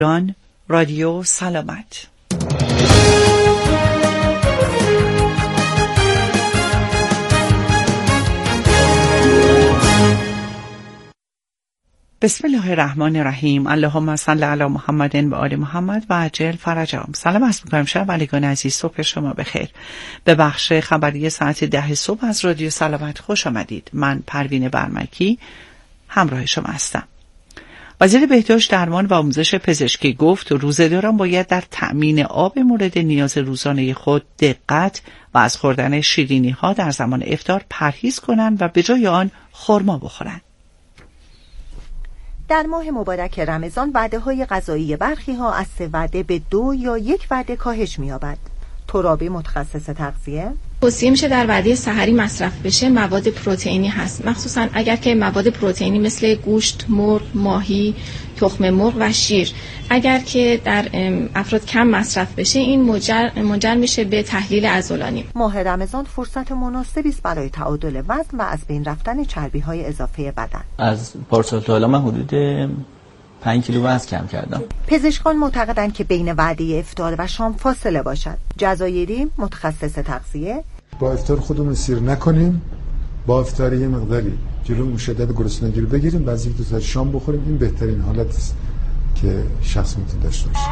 ایران رادیو سلامت. بسم الله الرحمن الرحیم. اللهم صل علی محمد و آل محمد و عجل فرجهم. سلام عرض می‌کنم شنوندگان عزیز، صبح شما بخیر. به بخش خبری ساعت 10 صبح از رادیو سلامت خوش آمدید. من پروین برمکی همراه شما هستم. وزیر بهداشت، درمان و آموزش پزشکی گفت روزه‌داران باید در تأمین آب مورد نیاز روزانه خود دقت و از خوردن شیرینی‌ها در زمان افطار پرهیز کنند و به جای آن خرما بخورند. در ماه مبارک رمضان وعده‌های غذایی برخی‌ها از 3 وعده به 2 یا 1 وعده کاهش می‌یابد. ترابی متخصص تغذیه توصیه میشه در وعده سحری مصرف بشه مواد پروتئینی هست، مخصوصا اگر که مواد پروتئینی مثل گوشت، مرغ، ماهی، تخم مرغ و شیر اگر که در افراد کم مصرف بشه این منجر میشه به تحلیل عضلانی. ماه رمضان فرصت مناسبی است برای تعادل وزن و از بین رفتن چربی‌های اضافه بدن. از پارسال تا حالا من حدود 5 کیلو وزن کم کردم. پزشکان معتقدند که بین وعده افطار و شام فاصله باشد. جزایری متخصص تغذیه با افطار خودمون سیر نکنیم، با افطار یه مقداری جلو اون شدت گرسنگی رو بگیریم، بعد دو تا شام بخوریم. این بهترین حالت است که شخص میتونه داشته باشه.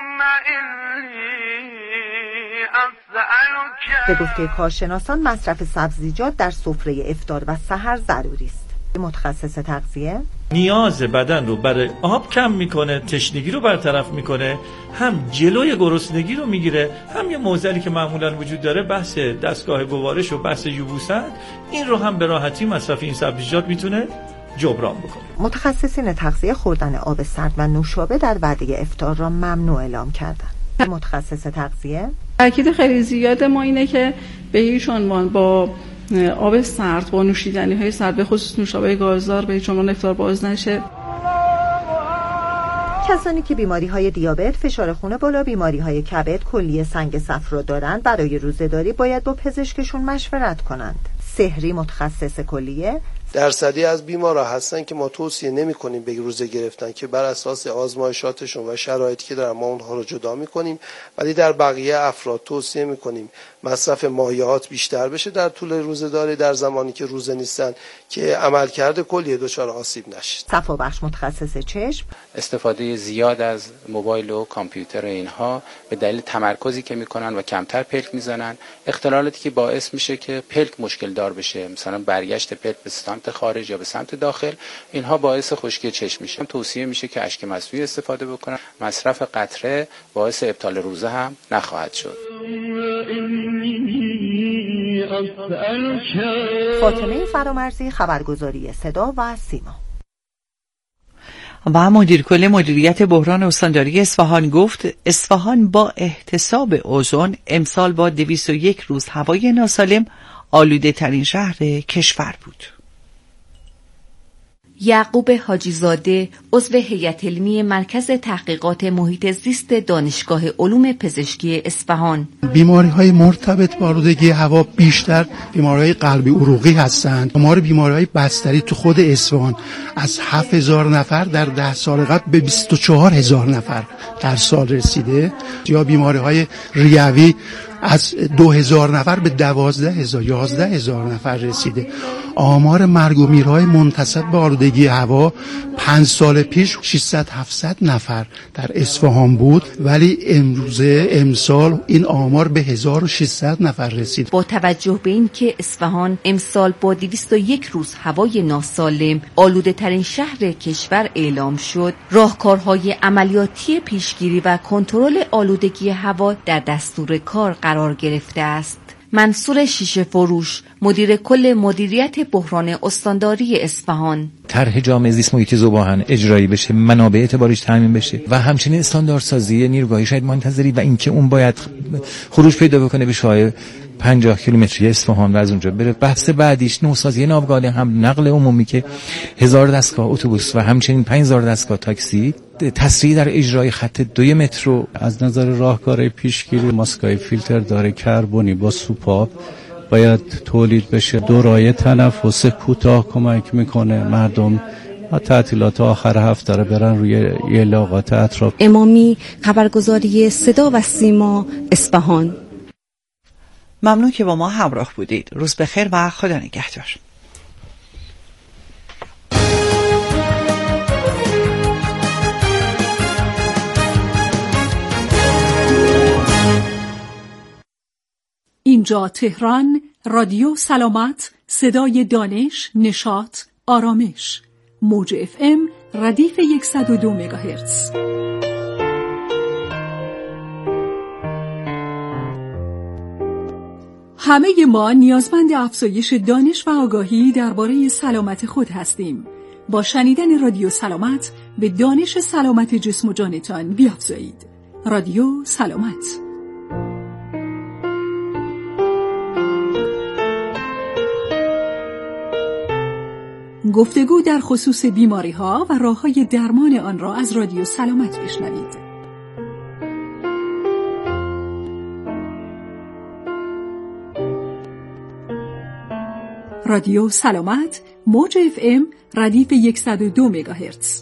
به گفته کارشناسان مصرف سبزیجات در سفره افطار و سحر ضروری است. متخصص تغذیه نیاز بدن رو برای آب کم میکنه، تشنگی رو برطرف میکنه، هم جلوی گرسنگی رو میگیره، هم یه معضلی که معمولا وجود داره بحث دستگاه گوارش و بحث یبوست، این رو هم به راحتی مصرف این سبزیجات میتونه جبران بکنه. متخصصین تغذیه خوردن آب سرد و نوشابه در وعده افطار را ممنوع اعلام کردند. متخصص تغذیه تاکید خیلی زیاد ما اینه که به هیچ عنوان با آب سرد با نوشیدنی‌های سرد به خصوص نوشابه گازدار به هیچ عنوان افطار باز نشه. کسانی که بیماری‌های دیابت، فشار خون بالا، بیماری‌های کبد، کلیه سنگ صفرا دارند برای روزه‌داری باید با پزشکشون مشورت کنند. سحری متخصص کلیه درصدی از بیمارا هستن که ما توصیه نمی‌کنیم به روزه گرفتن که بر اساس آزمایشاتشون و شرایطی که دارن ما اونها رو جدا می‌کنیم، ولی در بقیه افراد توصیه می‌کنیم مصرف مایعات بیشتر بشه در طول روزه‌داری در زمانی که روزه نیستن که عملکرد کلیه دچار آسیب نشه. صفابخش متخصص چشم استفاده زیاد از موبایل و کامپیوتر اینها به دلیل تمرکزی که می‌کنن و کمتر پلک می‌زنن، اختلالاتی که باعث میشه که پلک مشکل دار بشه، مثلا برگشت پلک به سمت خارج یا به سمت داخل، اینها باعث خشکی چشم میشه. توصیه میشه که اشک مصنوعی استفاده بکنن. مصرف قطره باعث ابطال روزه هم نخواهد شد. فاطمه فرامرزی، خبرگزاری صدا و سیما. و مدیر کل مدیریت بحران استانداری اصفهان گفت اصفهان با احتساب اوزون امسال با 201 روز هوای ناسالم آلوده ترین شهر کشور بود. یعقوب حاجی‌زاده عضو هیئت علمی مرکز تحقیقات محیط زیست دانشگاه علوم پزشکی اصفهان: بیماری‌های مرتبط با آلودگی هوا بیشتر بیماری‌های قلبی عروقی هستند. بیماری‌های بستری تو خود اصفهان از 7000 نفر در 10 سال قبل به 24000 نفر در سال رسیده، یا بیماری‌های ریوی از 2000 نفر به 11000 نفر رسیده. آمار مرگ و میرهای منتسب به آلودگی هوا 5 سال پیش 600-700 نفر در اصفهان بود، ولی امسال این آمار به 1600 نفر رسید. با توجه به این که اصفهان امسال با 201 روز هوای ناسالم آلوده ترین شهر کشور اعلام شد، راهکارهای عملیاتی پیشگیری و کنترل آلودگی هوا در دستور کار قرار گرفته است. منصور شیشه فروش، مدیر کل مدیریت بحران استانداری اصفهان: طرح جامع زیست محیطی ذوب‌آهن اجرایی بشه، منابع اعتباریش تامین بشه و همچنین استانداردسازی نیروگاهی شهید منتظری و اینکه اون باید خروج پیدا بکنه به شاهد 50 کیلومتری اصفهان و از اونجا بره. بحث بعدیش نوسازی ناوگان هم نقل عمومی که 1000 دستگاه اتوبوس و همچنین 5000 دستگاه تاکسی، تسریع در اجرای خط 2 مترو. از نظر راهکارهای پیشگیری ماسکای فیلتر داره کربنی با سوپاپ باید تولید بشه. دورای تنفس کوتاه کمک میکنه، مردم تعطیلات آخر هفته رو برن روی یه لاغات اطراف. امامی، خبرگزاری صدا و سیما، اصفهان. ممنون که با ما همراه بودید. روز بخیر و خدا نگهدار. اینجا تهران، رادیو سلامت، صدای دانش، نشاط، آرامش. موج FM ردیف 102 مگاهرتز. همه ما نیازمند افزایش دانش و آگاهی درباره سلامت خود هستیم. با شنیدن رادیو سلامت به دانش سلامت جسم و جانتان بیافزایید. رادیو سلامت. گفتگو در خصوص بیماری‌ها و راه‌های درمان آن را از رادیو سلامت بشنوید. رادیو سلامت، موج FM ردیف 102 مگاهرتز.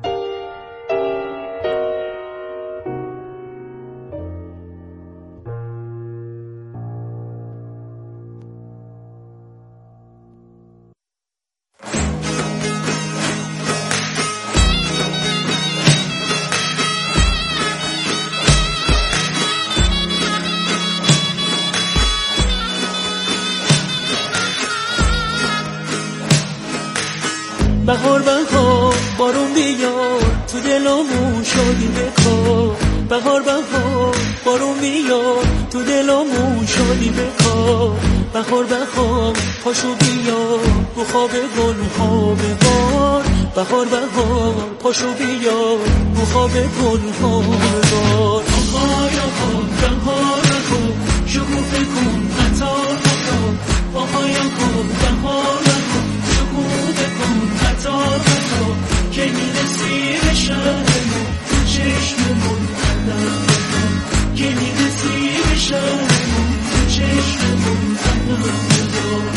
بهار بهار بارون بیار تو دلمون شادی بکار. بهار بهار بارون بیار تو دلمون شادی بکار. بهار بهار پاشو بیار رو خواب گل‌ها ببار. بهار بهار پاشو بیار رو خواب گل‌ها ببار. آهای آها بهار بهار شکوفه کن عطار بکن. آهای آها بهار بهار شکوفه کن عطار بکن که میرسی به شهرمون چشممون قدر بکن. که میرسی به شهرمون چشممون قدر بکن.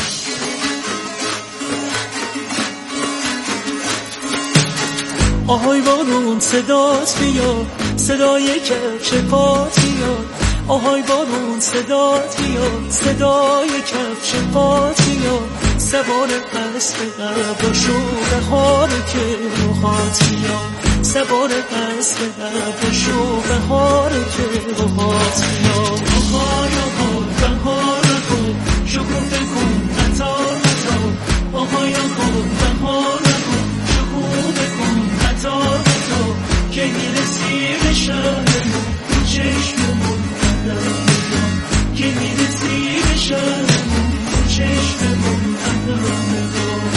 آهای بارون صدات بیار صدای کفش پات بیار. آهای بارون صدات بیار صدای کفش پات بیار. سوار قصد قبل شو بهار که روحات بیار. سوار قصد قبل شو بهار که روحات بیار. آهای آهای بهار بهار شکوفه کن عطار عطار. آهای آهای بهار بهار شکوفه کن عطار عطار که میرسی به شهرمون چشممون قدر بکن. که میرسی به شهرمون چشممون قدر بکن.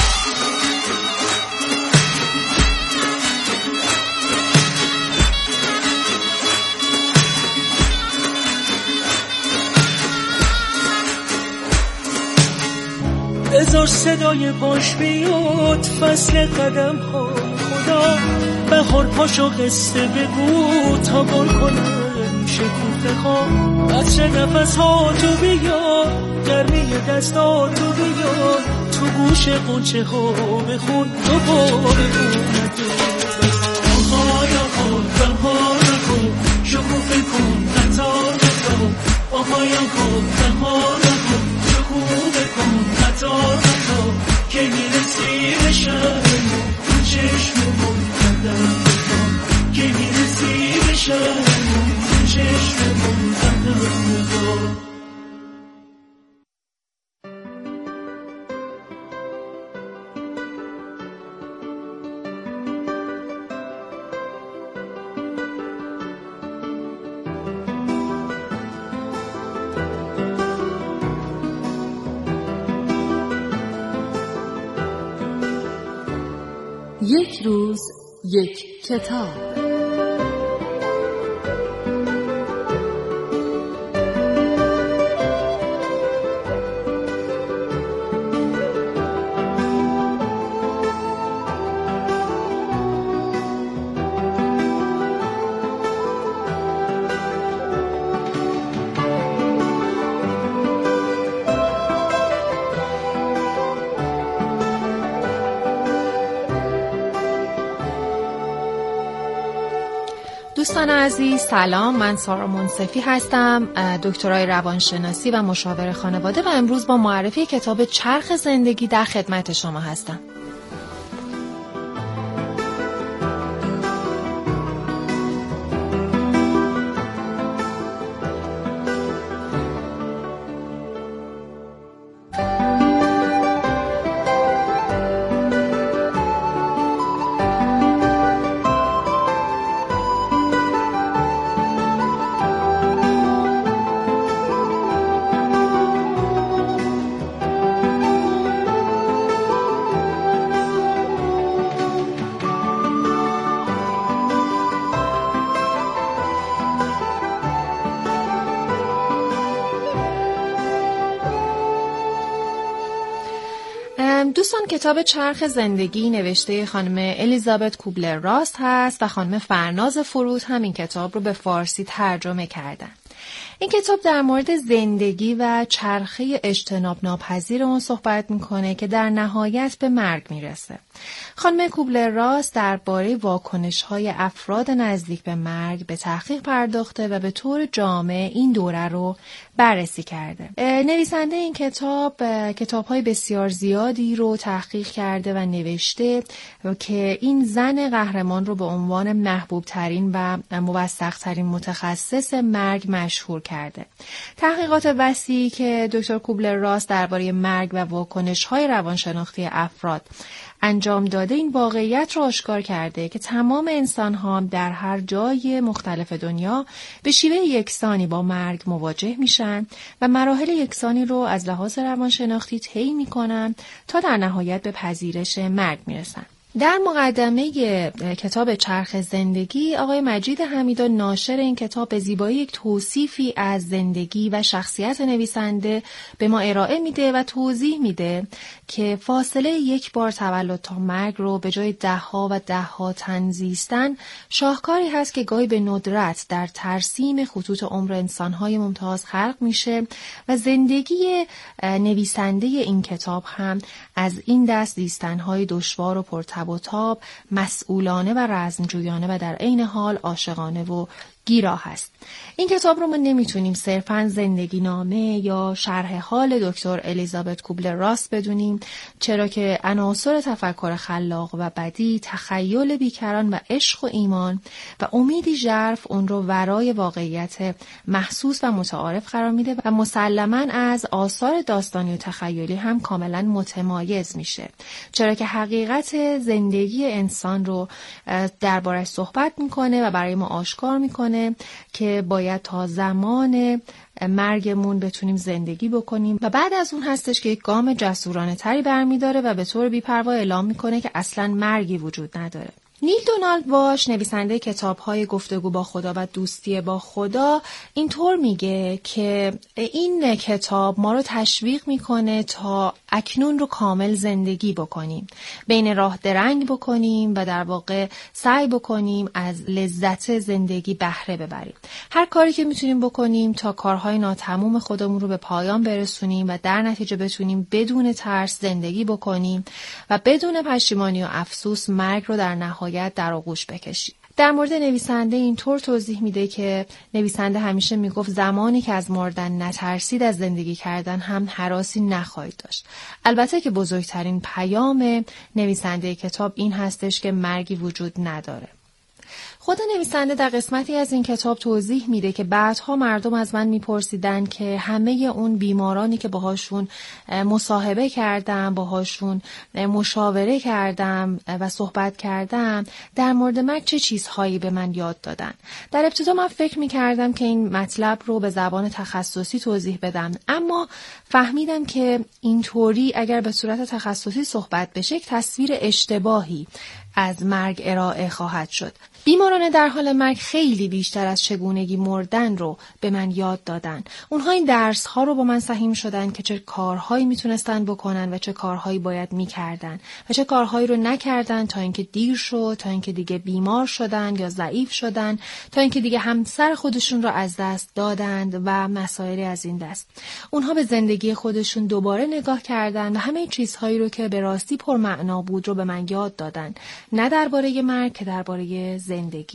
بذار صدای باش بیاد فصل قدم ها خدا. بهار پاشو قصه بگو تا گل کنم شکوفه ها. عطر نفس ها تو بیار گرمی دست ها تو بیار. تو گوش قنچه ها بخون دوباره اومده. آهای آهای بهار بهار شکوفه کن عطار عطار. آهای آهای بهار بهار شکوفه کن عطار عطار که میرسی به شهرمون چشممون قدر بکن. که میرسی به شهرمون چشممون قدر بکن. یک روز یک کتاب. دوستان عزیز سلام، من سارا منصفی هستم، دکترای روانشناسی و مشاور خانواده و امروز با معرفی کتاب چرخ زندگی در خدمت شما هستم. دوستان کتاب چرخ زندگی نوشته خانم الیزابت کوبلر راست هست و خانم فرناز فرود هم این کتاب رو به فارسی ترجمه کردن. این کتاب در مورد زندگی و چرخه اجتناب ناپذیر اون صحبت میکنه که در نهایت به مرگ میرسه. خانم کوبلر راست درباره واکنش‌های افراد نزدیک به مرگ به تحقیق پرداخته و به طور جامع این دوره رو بررسی کرده. نویسنده این کتاب‌های بسیار زیادی رو تحقیق کرده و نوشته که این زن قهرمان رو به عنوان محبوب ترین و موثق ترین متخصص مرگ مشهور کرده. تحقیقات وسیعی که دکتر کوبلر راست درباره مرگ و واکنش‌های روانشناختی افراد انجام داده این واقعیت را آشکار کرده که تمام انسان‌ها در هر جای مختلف دنیا به شیوه یکسانی با مرگ مواجه میشن و مراحل یکسانی رو از لحاظ روانشناختی طی میکنن تا در نهایت به پذیرش مرگ میرسن. در مقدمه کتاب چرخ زندگی آقای مجید حمیدا ناشر این کتاب به زیبایی یک توصیفی از زندگی و شخصیت نویسنده به ما ارائه میده و توضیح میده که فاصله یک بار تولد تا مرگ رو به جای ده‌ها و ده‌ها تن زیستن شاهکاری هست که گاهی به ندرت در ترسیم خطوط عمر انسان‌های ممتاز خلق میشه و زندگی نویسنده این کتاب هم از این دست زیستن‌های دشوار و پرتب و تاب، مسئولانه و رزمجویانه و در عین حال عاشقانه و گیرا هست. این کتاب رو ما نمیتونیم صرفاً زندگی نامه یا شرح حال دکتر الیزابت کوبلر راست بدونیم، چرا که عناصر تفکر خلاق و بدیع، تخیل بیکران و عشق و ایمان و امیدی ژرف اون رو ورای واقعیت محسوس و متعارف قرار میده و مسلماً از آثار داستانی و تخیلی هم کاملاً متمایز میشه، چرا که حقیقت زندگی انسان رو دربارش صحبت میکنه و برای ما آشکار میکنه که باید تا زمان مرگمون بتونیم زندگی بکنیم و بعد از اون هستش که یک گام جسورانه تری برمیداره و به طور بی‌پروا اعلام میکنه که اصلاً مرگی وجود نداره. نیل دونالد واش نویسنده کتاب‌های گفتگو با خدا و دوستی با خدا اینطور میگه که این کتاب ما رو تشویق میکنه تا اکنون رو کامل زندگی بکنیم، بین راه درنگ بکنیم و در واقع سعی بکنیم از لذت زندگی بهره ببریم. هر کاری که میتونیم بکنیم تا کارهای ناتموم خودمون رو به پایان برسونیم و در نتیجه بتونیم بدون ترس زندگی بکنیم و بدون پشیمانی و افسوس مرگ رو در نهایت در آغوش بکشید. در مورد نویسنده اینطور توضیح میده که نویسنده همیشه میگفت زمانی که از مردن نترسید از زندگی کردن هم هراسی نخواهید داشت. البته که بزرگترین پیام نویسنده کتاب این هستش که مرگی وجود نداره. خود نویسنده در قسمتی از این کتاب توضیح میده که بعدها مردم از من میپرسیدن که همه اون بیمارانی که باهاشون مصاحبه کردم، باهاشون مشاوره کردم و صحبت کردم در مورد مرگ چه چیزهایی به من یاد دادن. در ابتدا من فکر میکردم که این مطلب رو به زبان تخصصی توضیح بدم، اما فهمیدم که اینطوری اگر به صورت تخصصی صحبت بشه یک تصویر اشتباهی از مرگ ارائه خواهد شد. بیماران در حال مرگ خیلی بیشتر از چگونگی مردن رو به من یاد دادن. اونها این درس ها رو با من سهیم شدن که چه کارهایی میتونستن بکنن و چه کارهایی باید میکردن و چه کارهایی رو نکردن تا اینکه دیر شد، تا اینکه دیگه بیمار شدن یا ضعیف شدن، تا اینکه دیگه همسر خودشون رو از دست دادند و مسائلی از این دست. اونها به زندگی خودشون دوباره نگاه کردن و همه چیزهایی رو که به راستی پرمعنا بود رو به من یاد دادن، نه درباره مرگ که درباره زندگی.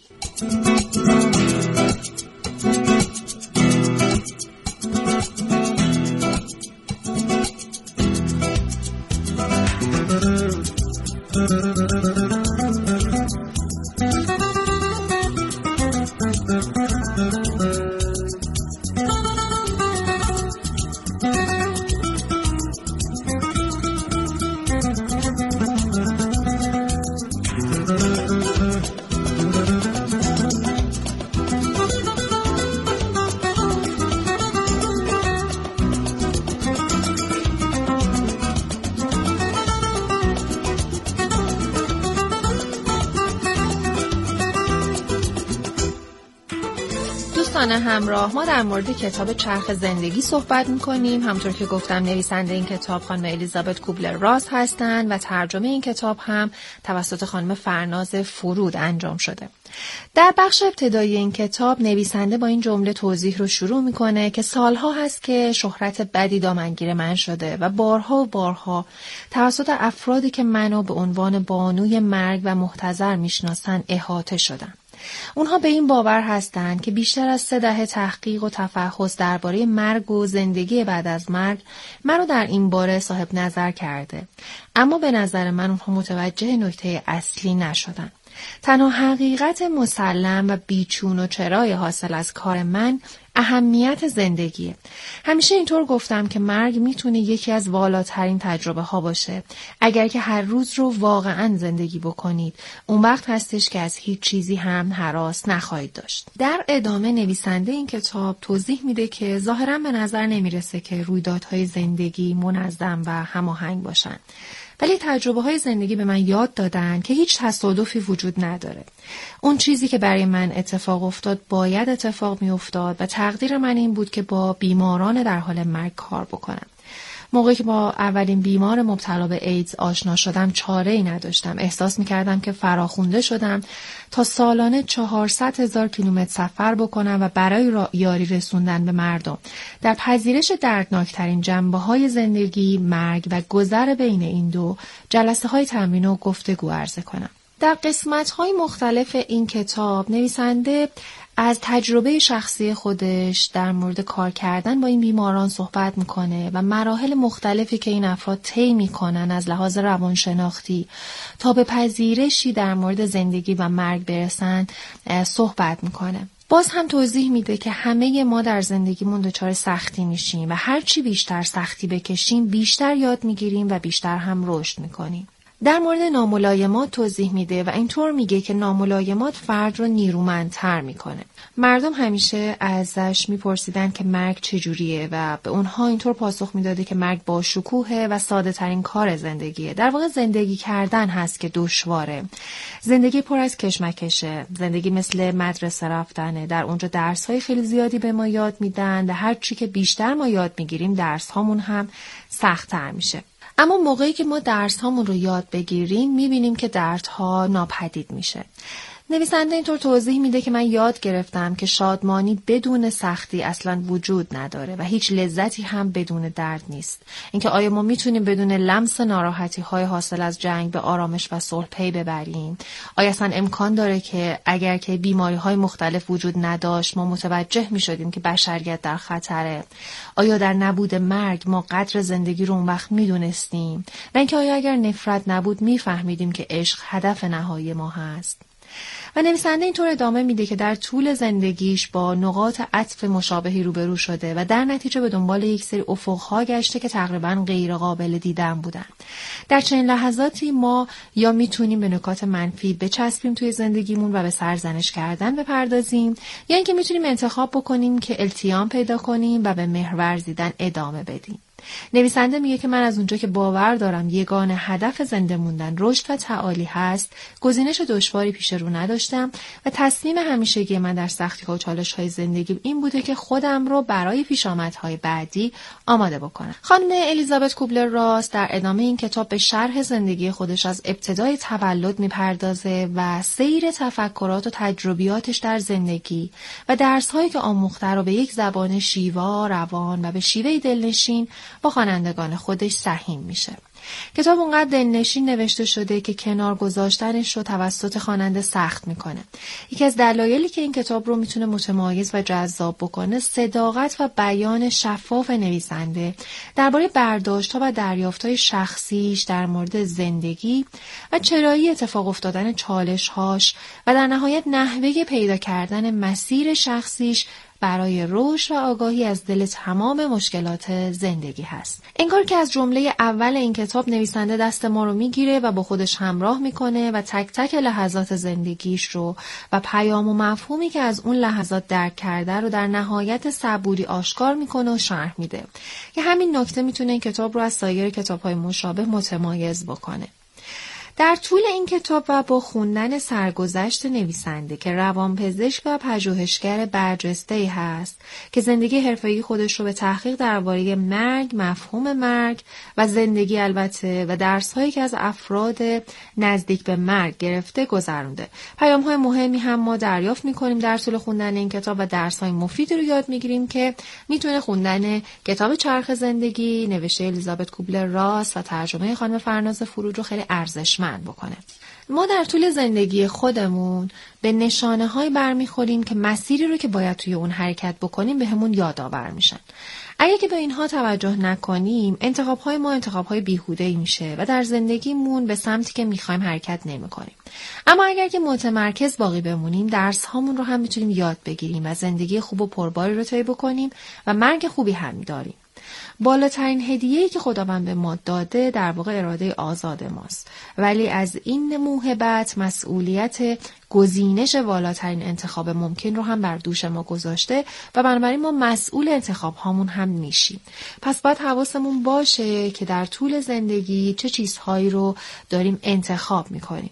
همراه ما در مورد کتاب چرخ زندگی صحبت می‌کنیم. همونطور که گفتم نویسنده این کتاب خانم الیزابت کوبلر راس هستند و ترجمه این کتاب هم توسط خانم فرناز فرود انجام شده. در بخش ابتدایی این کتاب نویسنده با این جمله توضیح رو شروع می‌کنه که سالها هست که شهرت بدی دامنگیر من شده و بارها و بارها توسط افرادی که منو به عنوان بانوی مرگ و محتضر میشناسن احاطه شدم. اونها به این باور هستند که بیشتر از 3 دهه تحقیق و تفحص درباره مرگ و زندگی بعد از مرگ منو در این باره صاحب نظر کرده، اما به نظر من اونها متوجه نکته اصلی نشدن. تنها حقیقت مسلم و بیچون و چرای حاصل از کار من اهمیت زندگیه. همیشه اینطور گفتم که مرگ میتونه یکی از والاترین تجربه ها باشه. اگر که هر روز رو واقعا زندگی بکنید، اون وقت هستش که از هیچ چیزی هم هراس نخواهید داشت. در ادامه نویسنده این کتاب توضیح میده که ظاهرا به نظر نمیرسه که رویدادهای زندگی منظم و هماهنگ باشن. ولی تجربه های زندگی به من یاد دادن که هیچ تصادفی وجود نداره. اون چیزی که برای من اتفاق افتاد باید اتفاق می افتاد و تقدیر من این بود که با بیماران در حال مرگ کار بکنم. موقعی که با اولین بیمار مبتلا به ایدز آشنا شدم چاره‌ای نداشتم. احساس می‌کردم که فراخونده شدم تا سالانه 400,000 کیلومتر سفر بکنم و برای یاری رسوندن به مردم در پذیرش دردناکترین جنبه‌های زندگی، مرگ و گذر بین این دو جلسه‌های تمرین و گفتگو عرضه کنم. در قسمت‌های مختلف این کتاب نویسنده از تجربه شخصی خودش در مورد کار کردن با این بیماران صحبت میکنه و مراحل مختلفی که این افراد طی میکنن از لحاظ روانشناختی تا به پذیرشی در مورد زندگی و مرگ برسن صحبت میکنه. باز هم توضیح میده که همه ما در زندگیمون دچار سختی میشیم و هرچی بیشتر سختی بکشیم بیشتر یاد میگیریم و بیشتر هم رشد میکنیم. در مورد ناملایمات توضیح میده و اینطور میگه که ناملایمات فرد رو نیرومندتر میکنه. مردم همیشه ازش میپرسیدن که مرگ چجوریه و به اونها اینطور پاسخ میداده که مرگ با شکوهه و ساده ترین کار زندگیه. در واقع زندگی کردن هست که دشواره. زندگی پر از کشمکشه. زندگی مثل مدرسه رفتنه. در اونجا درس‌های خیلی زیادی به ما یاد میدن و هر چی که بیشتر ما یاد میگیریم درس هامون هم سخت‌تر میشه. اما موقعی که ما درس هامون رو یاد بگیریم میبینیم که دردها ناپدید میشه. نویسنده اینطور توضیح میده که من یاد گرفتم که شادمانی بدون سختی اصلا وجود نداره و هیچ لذتی هم بدون درد نیست. اینکه آیا ما میتونیم بدون لمس ناراحتی های حاصل از جنگ به آرامش و صلح پی ببریم؟ آیا اصلا امکان داره که اگر که بیماری های مختلف وجود نداشت ما متوجه میشدیم که بشریت در خطره؟ آیا در نبود مرگ ما قدر زندگی رو اون وقت میدونستیم؟ و اینکه آیا اگر نفرت نبود میفهمیدیم که عشق هدف نهایی ما هست؟ و نویسنده اینطور ادامه میده که در طول زندگیش با نقاط عطف مشابهی روبرو شده و در نتیجه به دنبال یک سری افق‌ها گشته که تقریباً غیر قابل دیدن بودن. در چنین لحظاتی ما یا میتونیم به نکات منفی بچسبیم توی زندگیمون و به سرزنش کردن بپردازیم، یا اینکه میتونیم انتخاب بکنیم که التیام پیدا کنیم و به مهر ورزیدن ادامه بدیم. نویسنده میگه که من از اونجا که باور دارم یگانه هدف زنده موندن رشد و تعالی هست، گزینش دشواری پیش رو نداشتم و تصمیم همیشگی من در سختی‌ها و چالش‌های زندگی این بوده که خودم رو برای پیشامدهای بعدی آماده بکنم. خانم الیزابت کوبلر راس در ادامه این کتاب به شرح زندگی خودش از ابتدای تولد میپردازه و سیر تفکرات و تجربیاتش در زندگی و درس‌هایی که آموخته رو به یک زبان شیوا، روان و به شیوه دلنشین با خوانندگان خودش سهیم میشه. کتاب اونقدر دلنشین نوشته شده که کنار گذاشتنش رو توسط خواننده سخت میکنه. یکی از دلایلی که این کتاب رو میتونه متمایز و جذاب بکنه صداقت و بیان شفاف نویسنده درباره برداشت‌ها و دریافت‌های شخصیش در مورد زندگی و چرایی اتفاق افتادن چالش‌هاش و در نهایت نحوه پیدا کردن مسیر شخصیش برای رشد و آگاهی از دل تمام مشکلات زندگی هست. انگار که از جمله اول این کتاب نویسنده دست ما رو میگیره و با خودش همراه میکنه و تک تک لحظات زندگیش رو و پیام و مفهومی که از اون لحظات درک کرده رو در نهایت صبوری آشکار میکنه و شرح میده که همین نکته میتونه این کتاب رو از سایر کتاب‌های مشابه متمایز بکنه. در طول این کتاب و با خوندن سرگذشت نویسنده که روانپزشک و پژوهشگر برجسته‌ای هست که زندگی حرفه‌ای خودش رو به تحقیق درباره مرگ، مفهوم مرگ و زندگی البته و درس‌هایی که از افراد نزدیک به مرگ گرفته گذرونده. پیام‌های مهمی هم ما دریافت می‌کنیم در طول خوندن این کتاب و درس‌های مفیدی رو یاد می‌گیریم که میتونه خوندن کتاب چرخ زندگی نوشته الیزابت کوبلر راس و ترجمه خانم فرناز فرود رو خیلی ارزشمند بکنه. ما در طول زندگی خودمون به نشانه‌های برمیخوریم که مسیری رو که باید توی اون حرکت بکنیم به همون یادآور میشن. اگه که به اینها توجه نکنیم انتخاب‌های ما انتخاب‌های بیهوده‌ای میشه و در زندگیمون به سمتی که میخوایم حرکت نمی‌کنیم. اما اگر که متمرکز باقی بمونیم درس‌هامون رو هم میتونیم یاد بگیریم و زندگی خوب و پرباری رو طی بکنیم و مرگ خوبی هم داریم. بالاترین هدیه‌ای که خداوند به ما داده در واقع اراده آزاد ماست، ولی از این موهبت مسئولیت گزینش بالاترین انتخاب ممکن رو هم بر دوش ما گذاشته و بنابراین ما مسئول انتخاب هامون هم میشیم. پس باید حواسمون باشه که در طول زندگی چه چیزهایی رو داریم انتخاب میکنیم.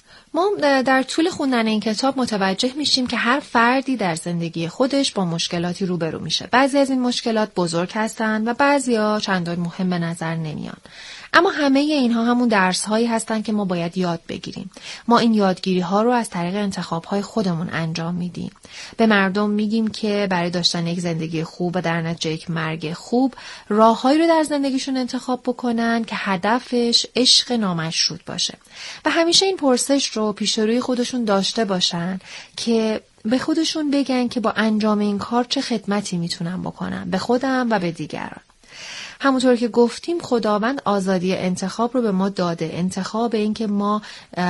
ما در طول خوندن این کتاب متوجه میشیم که هر فردی در زندگی خودش با مشکلاتی روبرو میشه. بعضی از این مشکلات بزرگ هستن و بعضیا چندان مهم به نظر نمیان. اما همه اینها همون درس هایی هستن که ما باید یاد بگیریم. ما این یادگیری ها رو از طریق انتخاب های خودمون انجام میدیم. به مردم میگیم که برای داشتن یک زندگی خوب و در نتیجه یک مرگ خوب راههایی رو در زندگیشون انتخاب بکنن که هدفش عشق نامشروط باشه. و همیشه این پرسش رو پیش روی خودشون داشته باشن که به خودشون بگن که با انجام این کار چه خدمتی میتونم بکنم به خودم و به دیگران. همونطور که گفتیم خداوند آزادی انتخاب رو به ما داده. انتخاب این که ما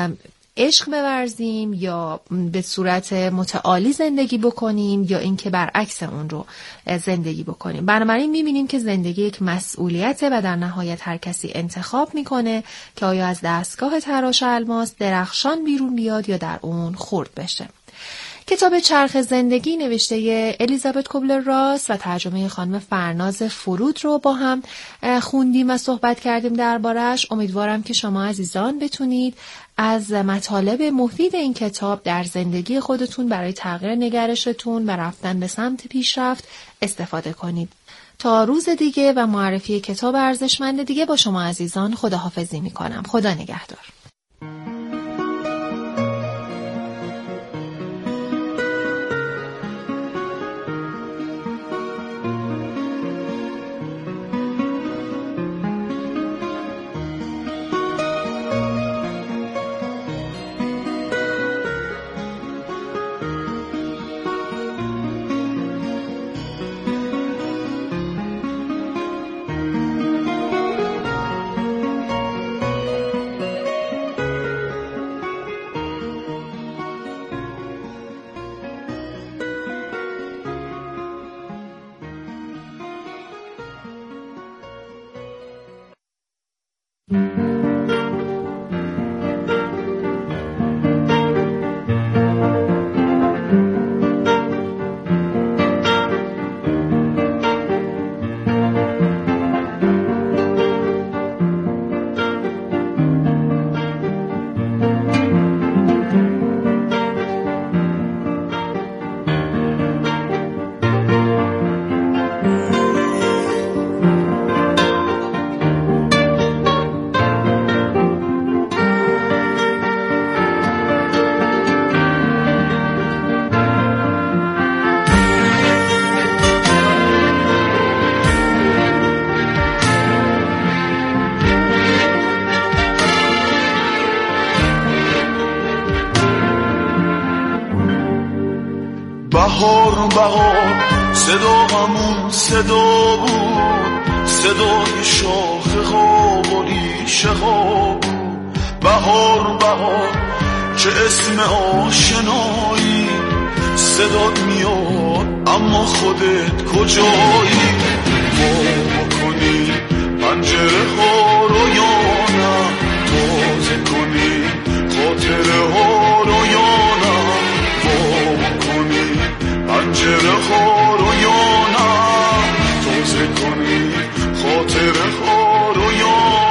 عشق بورزیم یا به صورت متعالی زندگی بکنیم یا این که برعکس اون رو زندگی بکنیم. بنابراین میبینیم که زندگی یک مسئولیته و در نهایت هر کسی انتخاب میکنه که آیا از دستگاه تراش الماس درخشان بیرون بیاد یا در اون خرد بشه. کتاب چرخ زندگی نوشته الیزابت کوبلر راس و ترجمه خانم فرناز فرود رو با هم خوندیم و صحبت کردیم درباره‌اش. امیدوارم که شما عزیزان بتونید از مطالب مفید این کتاب در زندگی خودتون برای تغییر نگرشتون و رفتن به سمت پیشرفت استفاده کنید. تا روز دیگه و معرفی کتاب ارزشمند دیگه با شما عزیزان خداحافظی می‌کنم. خدا نگهدار. بهار صدامون صدا بود، صدای شاخه ها و ریشه ها بود. بهار بهار چه اسم آشنایی، صدات میاد اما خودت کجایی؟ وا کنی پنجره ها رو یا نه، تازه کنی خاطره ها رو یا نه، وا کنی پنجره ها رو یا نه، تازه کنی خاطره ها رو یا نه.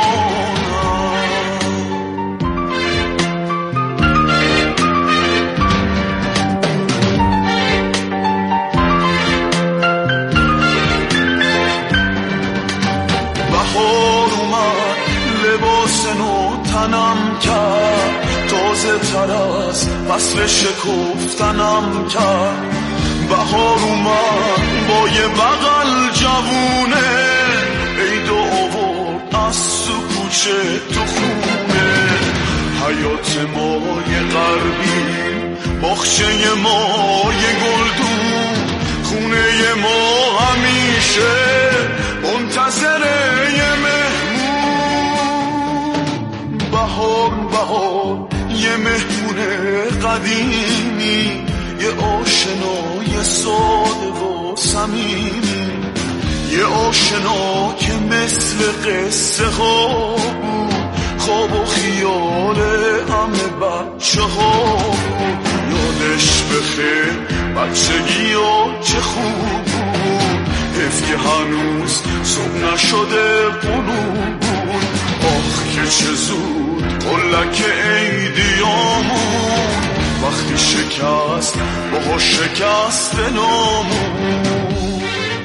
بهار اومد لباس نو تنم کرد، تازه تر از فصل شکفتنم کرد. بهار اومد با یه بغل جوونه، عید آورد از تو کوچه تو خونه. حیات مای غربی، باغچه مای گلدون، خونه ما همیشه منتظر یه مهمون. بهار بهار یه مهمون قدیمی، یه آشنای ساده و صمیمی، یه آشنا که مثل قصه ها بود، خواب و خیال همه بچه ها بود. یادش بخیر بچگی ها چه خوب بود، حیف که هنوز صبح نشده غروب بود. آخ که چه زود قلک عیدیامون، وقتی شکست با شکست نامون.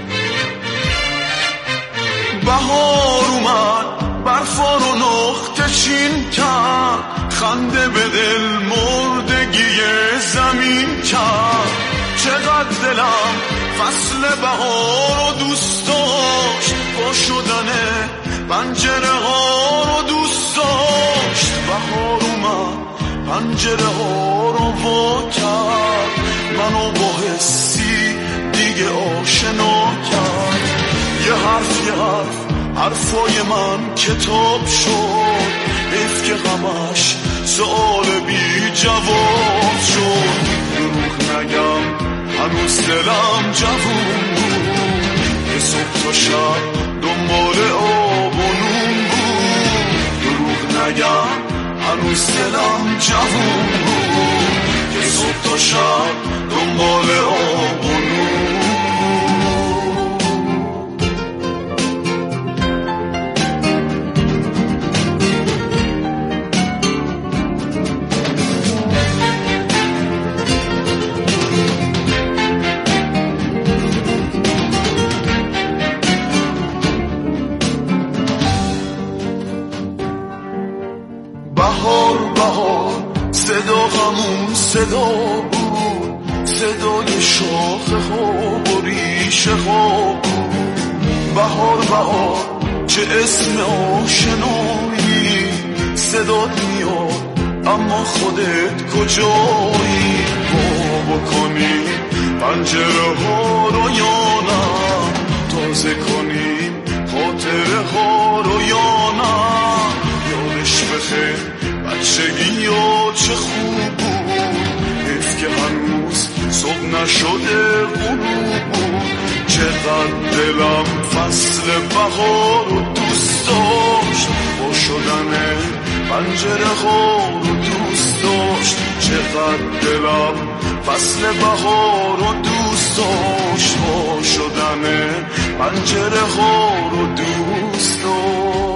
بهار اومد برفا رو نقطه چین کرد، خنده به دل مردگی زمین کرد. چقدر دلم فصل بهار رو دوست داشت، با شدن پنجره ها رو دوست داشت. بهار اومد پنجره ها رو وا کرد، منو با حسی دیگه آشنا کرد. یه حرف حرفای من کتاب شد، حیف که غمش سؤال بی جواب شد. دروغ نگم هنوز دلم جوون بود، یه صبح تا شب دنبال آب و نون بود. دروغ نگم هنوز دلم جوون بود، یه صبح تا شب دنبال آب و نون. بهار بهار صدا همون صدا بود، صدای شاخه ها و ریشه ها بود. بهار بهار چه اسم آشنایی، صدات میاد اما خودت کجایی؟ وا بکنی پنجره ها رو یا نه، تازه کنیم خاطره ها رو یا نه. یادش بخیر بچگی ها چه خوب بود، حیف که هنوز صبح نشده غروب بود. چقدر دلم فصل بهار رو دوست داشت، با شدن پنجره ها رو دوست داشت. چقدر دلم فصل بهار رو دوست داشت، با شدن پنجره ها رو دوست داشت.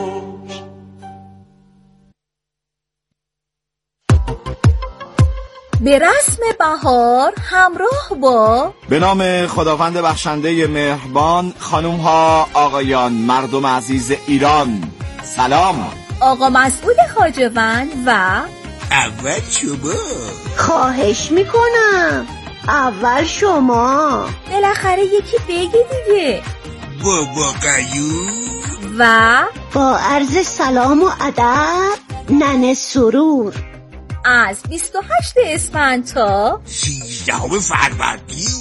به رسم بهار همراه با به نام خداوند بخشنده مهربان، خانم ها، آقایان، مردم عزیز ایران، سلام. آقا مسعود خواجه‌وند و اول شما. خواهش میکنم اول شما. بالاخره یکی بگه دیگه. بابا قیوم و با عرض سلام و ادب ننه سرور. از 28 اسفند تا 13 فروردین